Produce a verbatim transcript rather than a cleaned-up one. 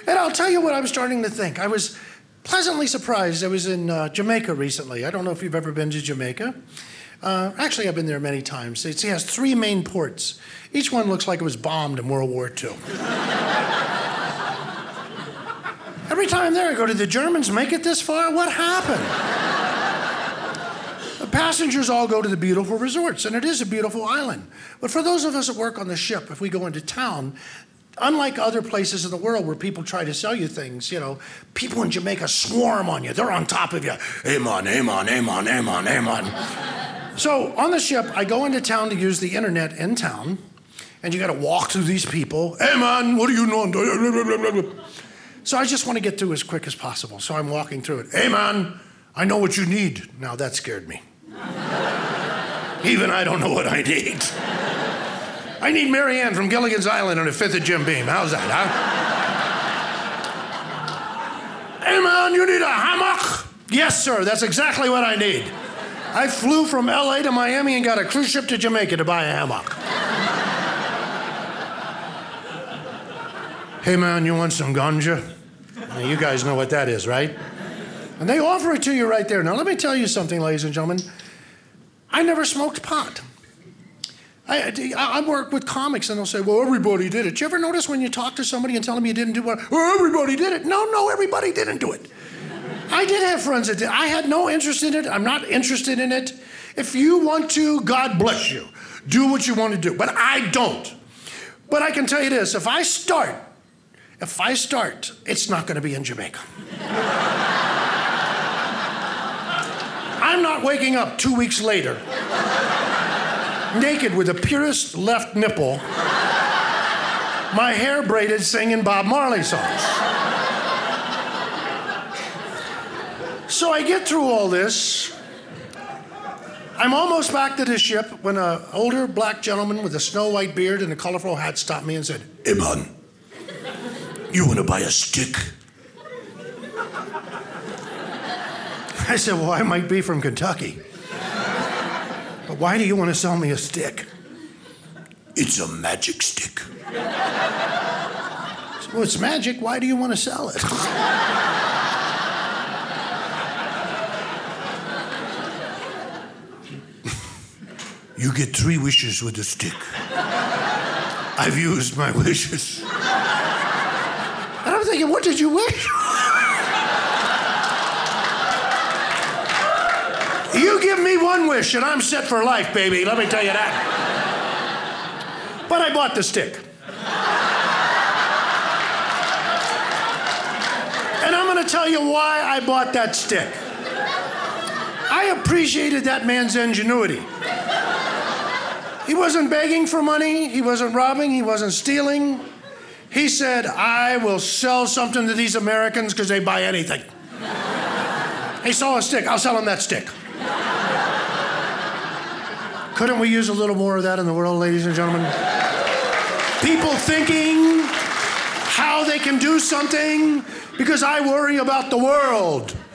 And I'll tell you what I'm starting to think. I was pleasantly surprised. I was in uh, Jamaica recently. I don't know if you've ever been to Jamaica. Uh, actually, I've been there many times. It has three main ports. Each one looks like it was bombed in World War Two. Every time I'm there, I go, did the Germans make it this far? What happened? The passengers all go to the beautiful resorts, and it is a beautiful island. But for those of us that work on the ship, if we go into town, unlike other places in the world where people try to sell you things, you know, people in Jamaica swarm on you. They're on top of you. Amen, amen, amen, amen, amen. So on the ship, I go into town to use the internet in town, and you got to walk through these people. Hey, man, what do you know? So I just want to get through as quick as possible. So I'm walking through it. Hey, man, I know what you need. Now, that scared me. Even I don't know what I need. I need Mary Ann from Gilligan's Island on a fifth of Jim Beam. How's that, huh? Hey, man, you need a hammock? Yes, sir. That's exactly what I need. I flew from L A to Miami and got a cruise ship to Jamaica to buy a hammock. Hey, man, you want some ganja? Now, you guys know what that is, right? And they offer it to you right there. Now, let me tell you something, ladies and gentlemen. I never smoked pot. I, I work with comics, and they'll say, well, everybody did it. You ever notice when you talk to somebody and tell them you didn't do it? Well, everybody did it. No, no, everybody didn't do it. I did have friends that did. I had no interest in it. I'm not interested in it. If you want to, God bless you. Do what you want to do. But I don't. But I can tell you this. If I start, if I start, it's not going to be in Jamaica. I'm not waking up two weeks later naked with the purest left nipple, my hair braided singing Bob Marley songs. So I get through all this. I'm almost back to the ship when an older black gentleman with a snow white beard and a colorful hat stopped me and said, hey, man, you want to buy a stick? I said, well, I might be from Kentucky. But why do you want to sell me a stick? It's a magic stick. I said, well, it's magic. Why do you want to sell it? You get three wishes with a stick. I've used my wishes. And I'm thinking, what did you wish? You give me one wish and I'm set for life, baby. Let me tell you that. But I bought the stick. And I'm going to tell you why I bought that stick. I appreciated that man's ingenuity. He wasn't begging for money. He wasn't robbing. He wasn't stealing. He said, I will sell something to these Americans because they buy anything. He saw a stick. I'll sell him that stick. Couldn't we use a little more of that in the world, ladies and gentlemen? People thinking how they can do something because I worry about the world.